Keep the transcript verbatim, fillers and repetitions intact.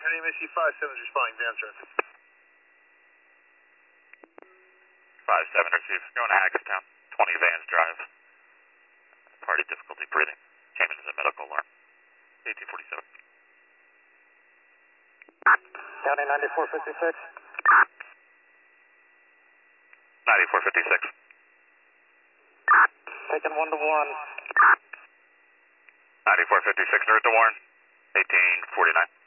Henry M A C five seven is responding, Vans Drive. five seven received. Going to Hagerstown, twenty Vans Drive. Party difficulty breathing. Came in as a medical alarm. eighteen forty-seven. County ninety-four fifty-six. ninety-four fifty-six. Taking one to Warren. ninety-four fifty-six, direct to Warren. eighteen forty-nine.